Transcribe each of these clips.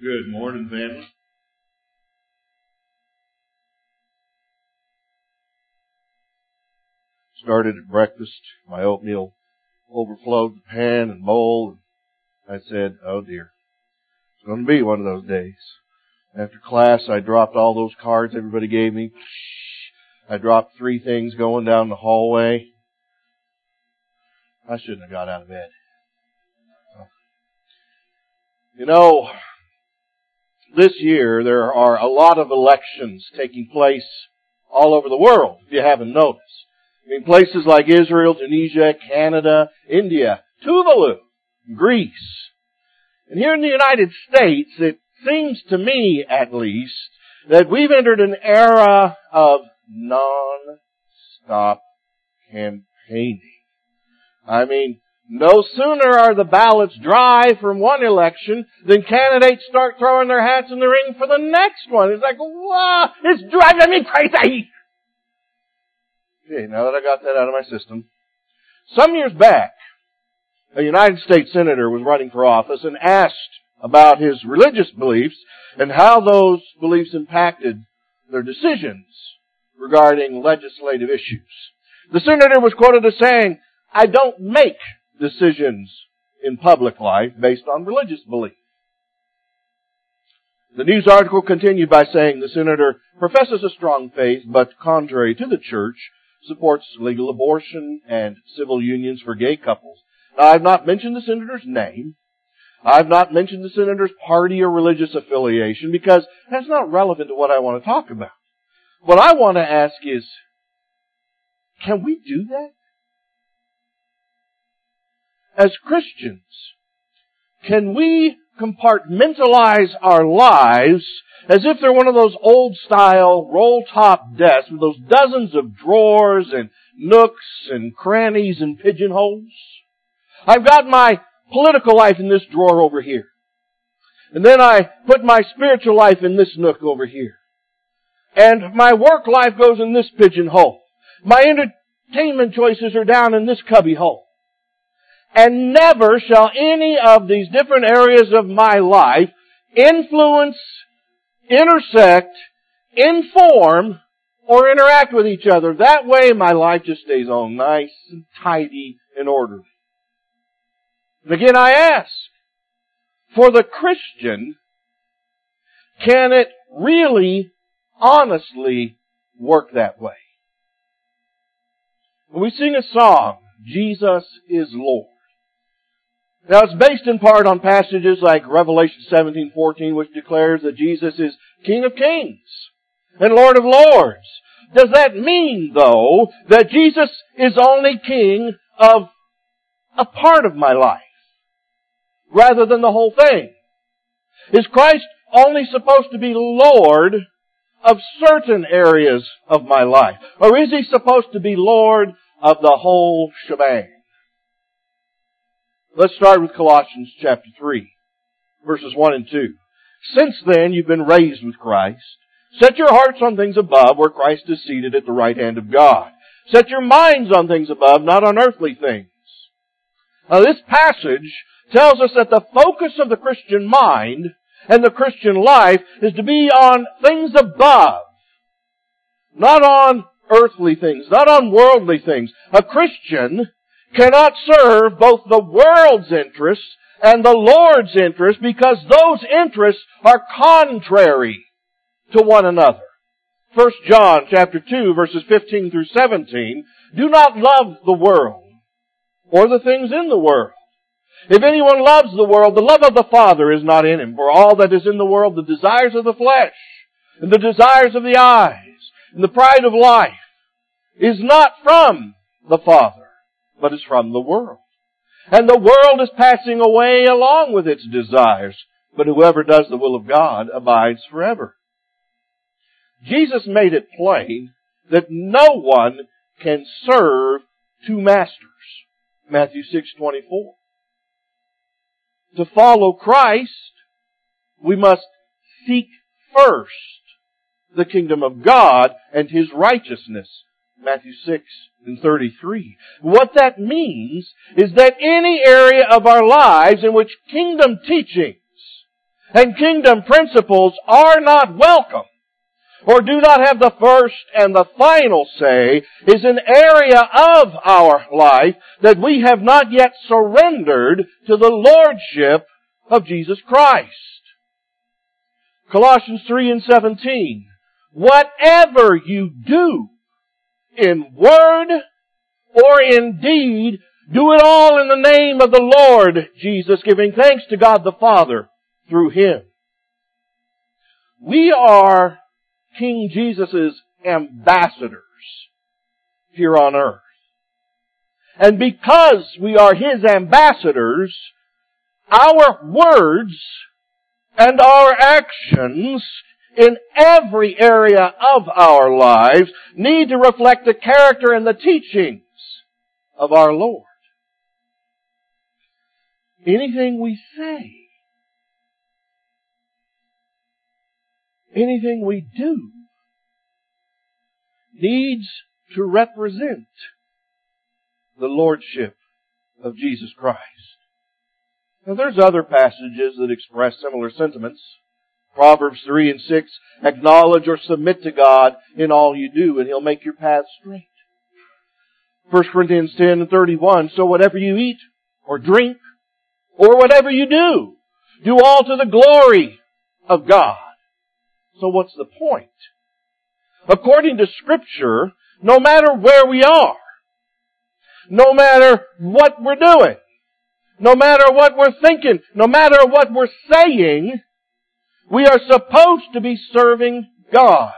Good morning, family. Started at breakfast. My oatmeal overflowed the pan and bowl. And I said, oh dear, it's going to be one of those days. After class, I dropped all those cards everybody gave me. I dropped 3 things going down the hallway. I shouldn't have got out of bed. You know, this year there are a lot of elections taking place all over the world, if you haven't noticed. I mean, places like Israel, Tunisia, Canada, India, Tuvalu, Greece. And here in the United States, it seems to me, at least, that we've entered an era of non-stop campaigning. I mean, no sooner are the ballots dry from one election than candidates start throwing their hats in the ring for the next one. It's like, wow, it's driving me crazy! Okay, now that I got that out of my system. Some years back, a United States senator was running for office and asked about his religious beliefs and how those beliefs impacted their decisions regarding legislative issues. The senator was quoted as saying, I don't make decisions in public life based on religious belief. The news article continued by saying the senator professes a strong faith, but contrary to the church, supports legal abortion and civil unions for gay couples. Now, I've not mentioned the senator's name. I've not mentioned the senator's party or religious affiliation because that's not relevant to what I want to talk about. What I want to ask is, can we do that? As Christians, can we compartmentalize our lives as if they're one of those old-style roll-top desks with those dozens of drawers and nooks and crannies and pigeonholes? I've got my political life in this drawer over here. And then I put my spiritual life in this nook over here. And my work life goes in this pigeonhole. My entertainment choices are down in this cubby hole. And never shall any of these different areas of my life influence, intersect, inform, or interact with each other. That way my life just stays all nice and tidy and orderly. And again I ask, for the Christian, can it really, honestly work that way? When we sing a song, Jesus is Lord. Now it's based in part on passages like Revelation 17:14, which declares that Jesus is King of Kings and Lord of Lords. Does that mean, though, that Jesus is only King of a part of my life, rather than the whole thing? Is Christ only supposed to be Lord of certain areas of my life? Or is He supposed to be Lord of the whole shebang? Let's start with Colossians chapter 3, verses 1 and 2. Since then you've been raised with Christ. Set your hearts on things above, where Christ is seated at the right hand of God. Set your minds on things above, not on earthly things. Now this passage tells us that the focus of the Christian mind and the Christian life is to be on things above, not on earthly things, not on worldly things. A Christian cannot serve both the world's interests and the Lord's interests because those interests are contrary to one another. 1 John chapter 2 verses 15 through 17, do not love the world or the things in the world. If anyone loves the world, the love of the Father is not in him. For all that is in the world, the desires of the flesh, and the desires of the eyes, and the pride of life, is not from the Father, but is from the world. And the world is passing away along with its desires, but whoever does the will of God abides forever. Jesus made it plain that no one can serve two masters. Matthew 6:24. To follow Christ, we must seek first the kingdom of God and His righteousness. Matthew 6:33. What that means is that any area of our lives in which kingdom teachings and kingdom principles are not welcome, or do not have the first and the final say, is an area of our life that we have not yet surrendered to the lordship of Jesus Christ. Colossians 3:17. Whatever you do, in word or in deed, do it all in the name of the Lord Jesus, giving thanks to God the Father through Him. We are King Jesus' ambassadors here on earth. And because we are His ambassadors, our words and our actions in every area of our lives need to reflect the character and the teachings of our Lord. Anything we say, anything we do, needs to represent the lordship of Jesus Christ. Now there's other passages that express similar sentiments. Proverbs 3 and 6, acknowledge or submit to God in all you do, and He'll make your path straight. 1 Corinthians 10 and 31, so whatever you eat or drink or whatever you do all to the glory of God. So what's the point? According to Scripture, no matter where we are, no matter what we're doing, no matter what we're thinking, no matter what we're saying, we are supposed to be serving God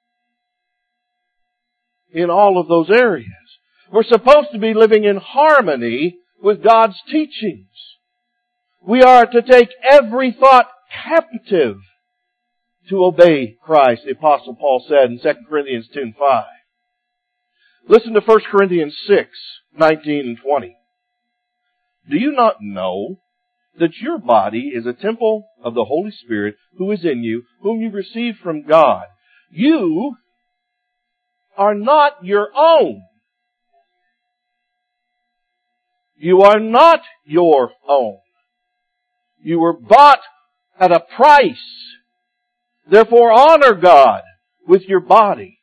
in all of those areas. We're supposed to be living in harmony with God's teachings. We are to take every thought captive to obey Christ, the Apostle Paul said in 2 Corinthians 10:5. Listen to 1 Corinthians 6:19 and 20. Do you not know that your body is a temple of the Holy Spirit who is in you, whom you received from God? You are not your own. You are not your own. You were bought at a price. Therefore honor God with your body.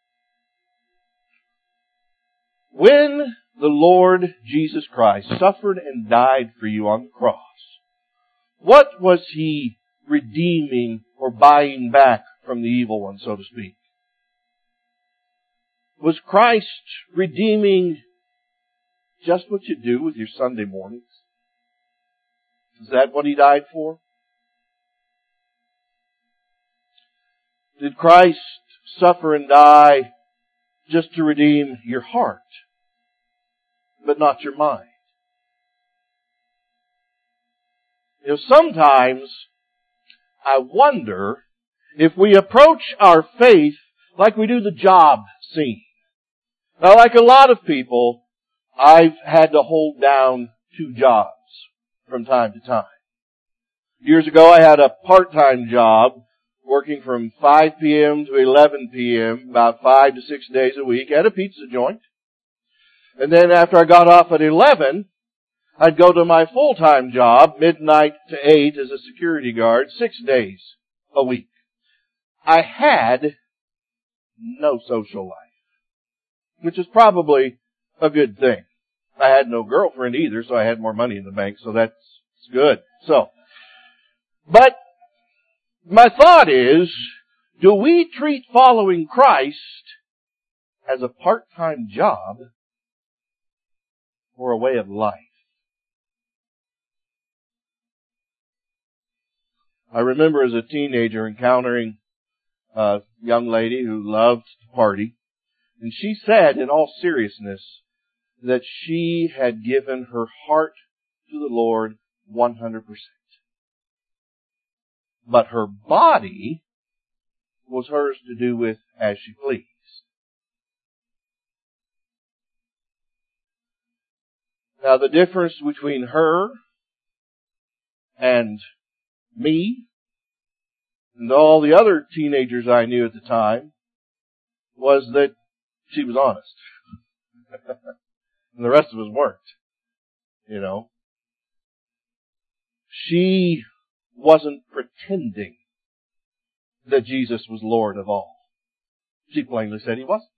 When the Lord Jesus Christ suffered and died for you on the cross, what was He redeeming or buying back from the evil one, so to speak? Was Christ redeeming just what you do with your Sunday mornings? Is that what He died for? Did Christ suffer and die just to redeem your heart, but not your mind? You know, sometimes I wonder if we approach our faith like we do the job scene. Now, like a lot of people, I've had to hold down 2 jobs from time to time. Years ago, I had a part-time job working from 5 p.m. to 11 p.m., about 5 to 6 days a week at a pizza joint. And then after I got off at 11, I'd go to my full-time job, midnight to 8 as a security guard, 6 days a week. I had no social life, which is probably a good thing. I had no girlfriend either, so I had more money in the bank, so that's good. But my thought is, do we treat following Christ as a part-time job or a way of life? I remember as a teenager encountering a young lady who loved to party, and she said in all seriousness that she had given her heart to the Lord 100%. But her body was hers to do with as she pleased. Now the difference between her and me and all the other teenagers I knew at the time was that she was honest. And the rest of us weren't. You know. She wasn't pretending that Jesus was Lord of all. She plainly said He wasn't.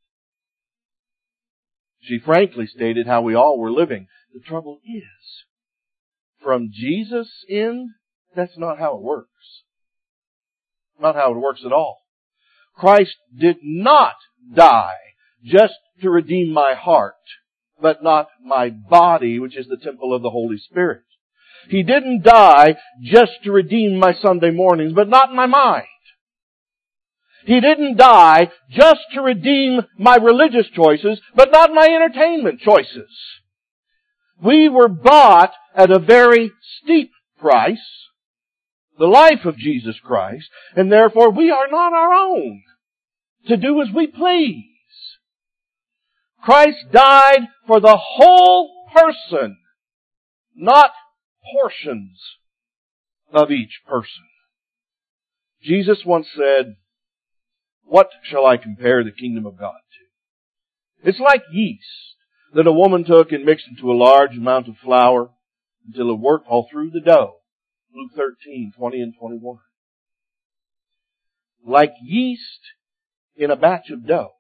She frankly stated how we all were living. The trouble is, from Jesus' end, that's not how it works. Not how it works at all. Christ did not die just to redeem my heart, but not my body, which is the temple of the Holy Spirit. He didn't die just to redeem my Sunday mornings, but not my mind. He didn't die just to redeem my religious choices, but not my entertainment choices. We were bought at a very steep price, the life of Jesus Christ, and therefore we are not our own to do as we please. Christ died for the whole person, not portions of each person. Jesus once said, "What shall I compare the kingdom of God to? It's like yeast that a woman took and mixed into a large amount of flour until it worked all through the dough." Luke 13:20 and 21. Like yeast in a batch of dough.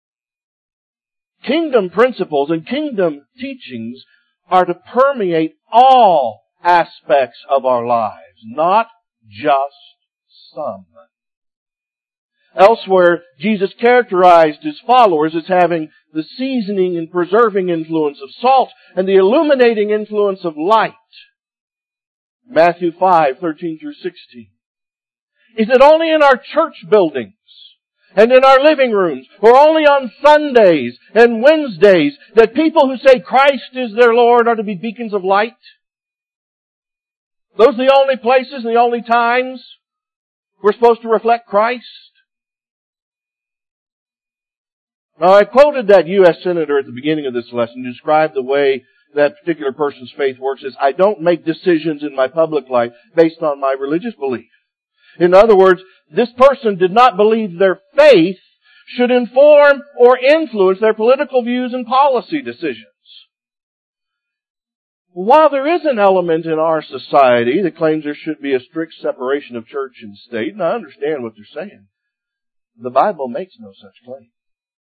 Kingdom principles and kingdom teachings are to permeate all aspects of our lives, not just some. Elsewhere, Jesus characterized His followers as having the seasoning and preserving influence of salt and the illuminating influence of light. Matthew 5:13 through 16. Is it only in our church buildings and in our living rooms, or only on Sundays and Wednesdays, that people who say Christ is their Lord are to be beacons of light? Those are the only places and the only times we're supposed to reflect Christ? Now, I quoted that U.S. Senator at the beginning of this lesson to describe the way that particular person's faith works as, I don't make decisions in my public life based on my religious belief. In other words, this person did not believe their faith should inform or influence their political views and policy decisions. While there is an element in our society that claims there should be a strict separation of church and state, and I understand what they're saying, the Bible makes no such claim.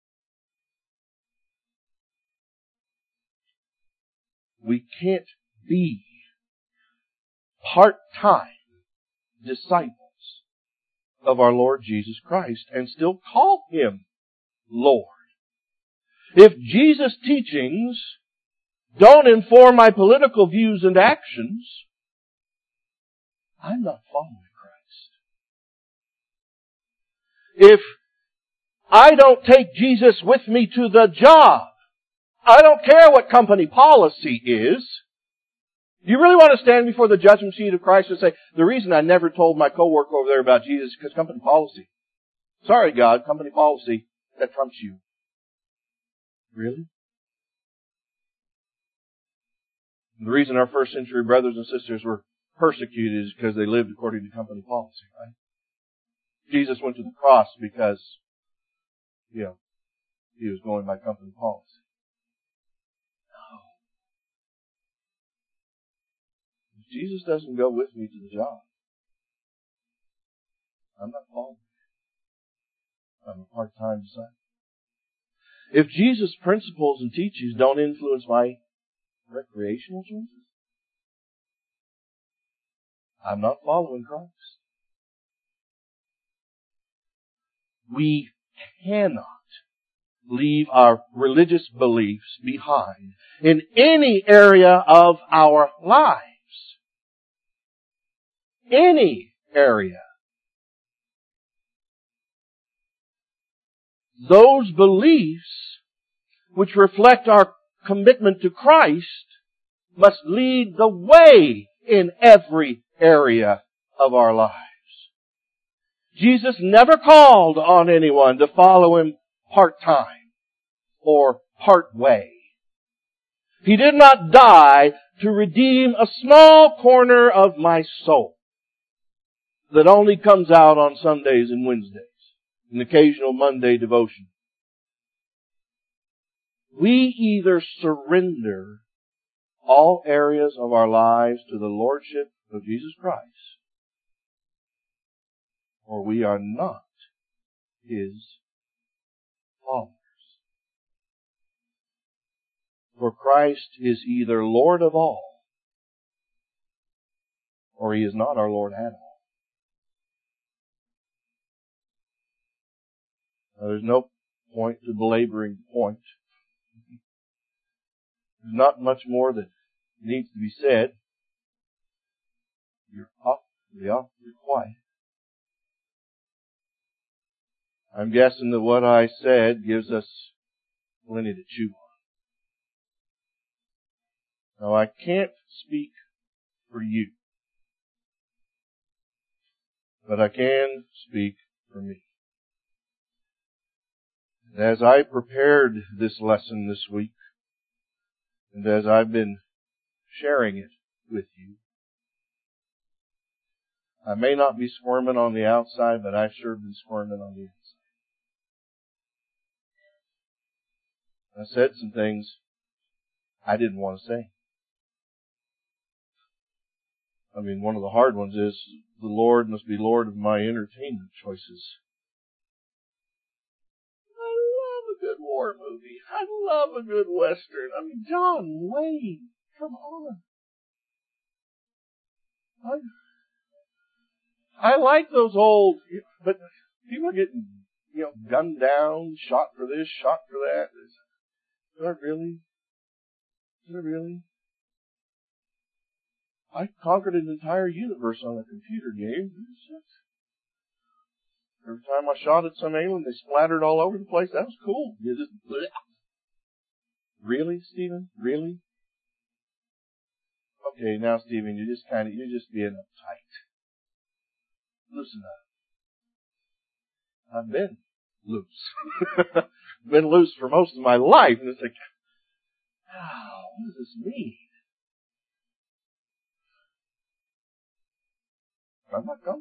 We can't be part-time disciples of our Lord Jesus Christ and still call Him Lord. If Jesus' teachings don't inform my political views and actions, I'm not following Christ. If I don't take Jesus with me to the job, I don't care what company policy is. You really want to stand before the judgment seat of Christ and say, the reason I never told my coworker over there about Jesus is because company policy. Sorry, God, company policy, that trumps you. Really? And the reason our first century brothers and sisters were persecuted is because they lived according to company policy, right? Jesus went to the cross because, He was going by company policy. Jesus doesn't go with me to the job, I'm not following. I'm a part-time disciple. If Jesus' principles and teachings don't influence my recreational choices, I'm not following Christ. We cannot leave our religious beliefs behind in any area of our lives. Any area. Those beliefs which reflect our commitment to Christ must lead the way in every area of our lives. Jesus never called on anyone to follow Him part-time or part-way. He did not die to redeem a small corner of my soul that only comes out on Sundays and Wednesdays, an occasional Monday devotion. We either surrender all areas of our lives to the Lordship of Jesus Christ, or we are not His followers. For Christ is either Lord of all, or He is not our Lord at all. Now, there's no point to belaboring the point. There's not much more that needs to be said. You're awfully quiet. I'm guessing that what I said gives us plenty to chew on. Now, I can't speak for you, but I can speak for me. And as I prepared this lesson this week, and as I've been sharing it with you, I may not be squirming on the outside, but I've sure been squirming on the inside. I said some things I didn't want to say. I mean, one of the hard ones is, the Lord must be Lord of my entertainment choices. I love a good war movie. I love a good Western. I mean, John Wayne, come on. I like those old, but people are getting, gunned down, shot for this, shot for that. Is that really? Is it really? I conquered an entire universe on a computer game. Every time I shot at some alien, they splattered all over the place. That was cool. You just, bleh. Really, Stephen? Really? Okay, now, Stephen, you're just being uptight. Loosen up. I've been loose. Been loose for most of my life. And it's like, what does this mean? I'm not comfortable.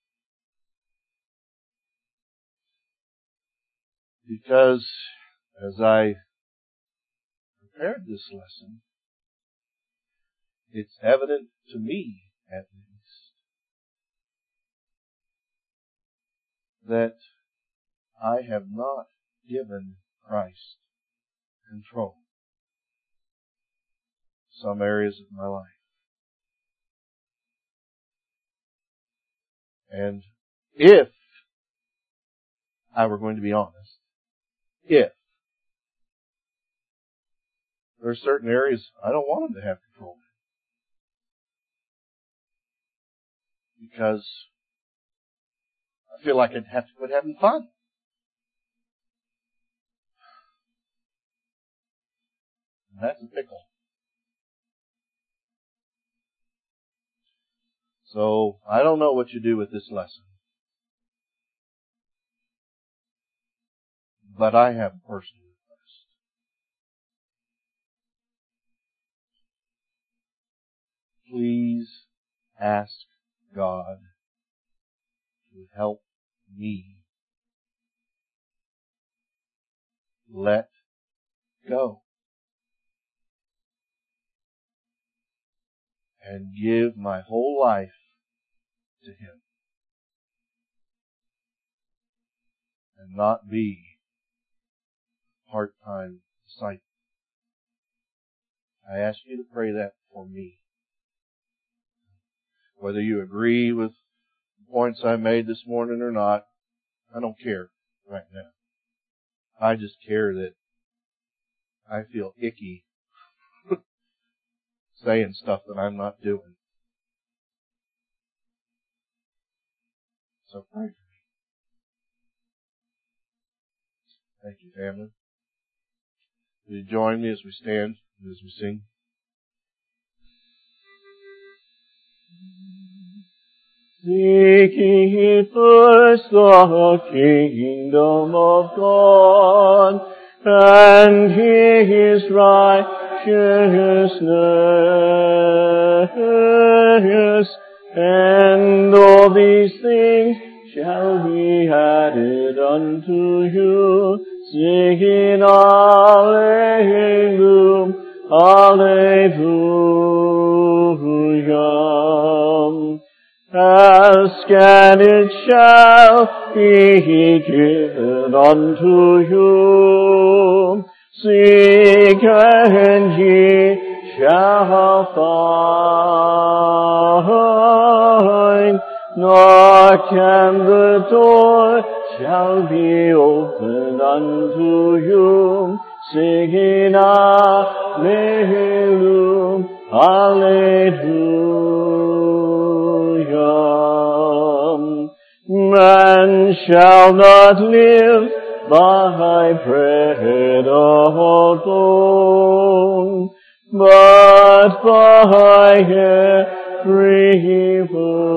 Because as I prepared this lesson, it's evident to me, at least, that I have not given Christ control in some areas of my life. And if I were going to be honest, if there are certain areas I don't want Him to have control in, because I feel like I'd have to quit having fun. And that's a pickle. So, I don't know what you do with this lesson. But I have a personal request. Please ask God to help me let go and give my whole life to Him, and not be a part-time disciple. I ask you to pray that for me. Whether you agree with the points I made this morning or not, I don't care right now. I just care that I feel icky saying stuff that I'm not doing. So pray for me. Thank you, family. Will you join me as we stand and as we sing? Seek ye first the kingdom of God and His righteousness, and all these things shall be added unto you. Singing Alleluia, Alleluia. Ask and it shall be given unto you. Seek and ye shall find. Knock and the door shall be opened unto you. Singing Alleluia, Alleluia. Man shall not live by bread alone, but by every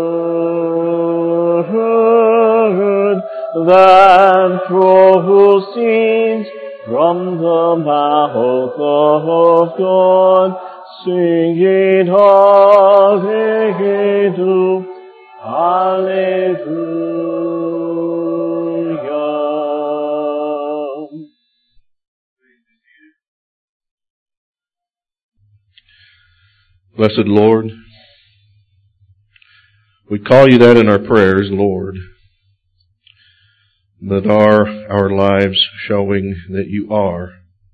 word that proceeds from the mouth of God. Singing Alleluia, Alleluia. Blessed Lord, we call you that in our prayers, Lord, but are our lives showing that you are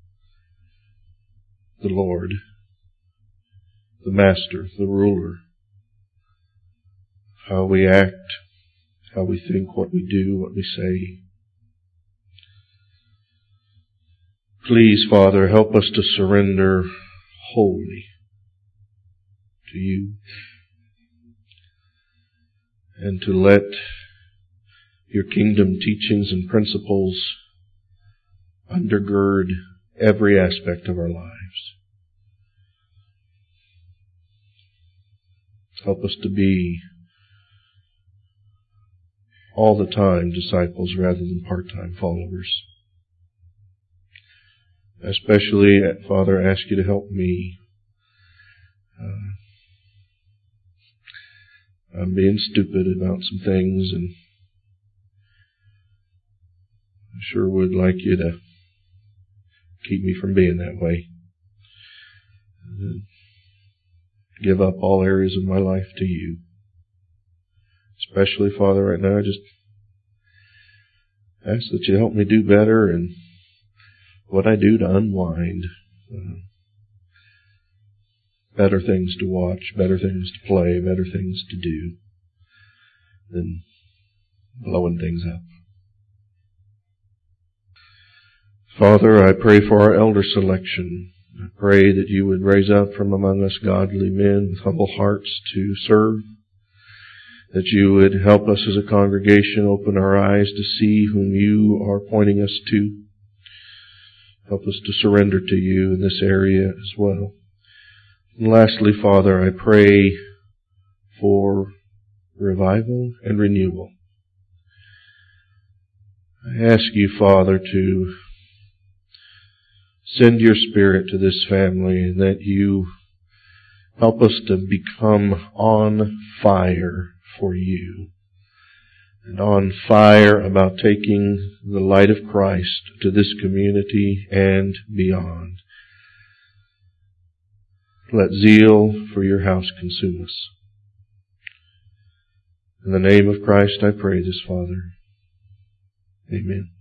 the Lord, the Master, the Ruler? How we act, how we think, what we do, what we say. Please, Father, help us to surrender wholly to you, and to let your kingdom teachings and principles undergird every aspect of our lives. Help us to be all the time disciples rather than part-time followers. Especially, Father, I ask you to help me. I'm being stupid about some things, and I sure would like you to keep me from being that way. Give up all areas of my life to you. Especially, Father, right now, I just ask that you help me do better and what I do to unwind. Better things to watch, better things to play, better things to do than blowing things up. Father, I pray for our elder selection. I pray that you would raise up from among us godly men with humble hearts to serve, that you would help us as a congregation open our eyes to see whom you are pointing us to. Help us to surrender to you in this area as well. And lastly, Father, I pray for revival and renewal. I ask you, Father, to send your Spirit to this family, and that you help us to become on fire for you, and on fire about taking the light of Christ to this community and beyond. Let zeal for your house consume us. In the name of Christ I pray this, Father. Amen.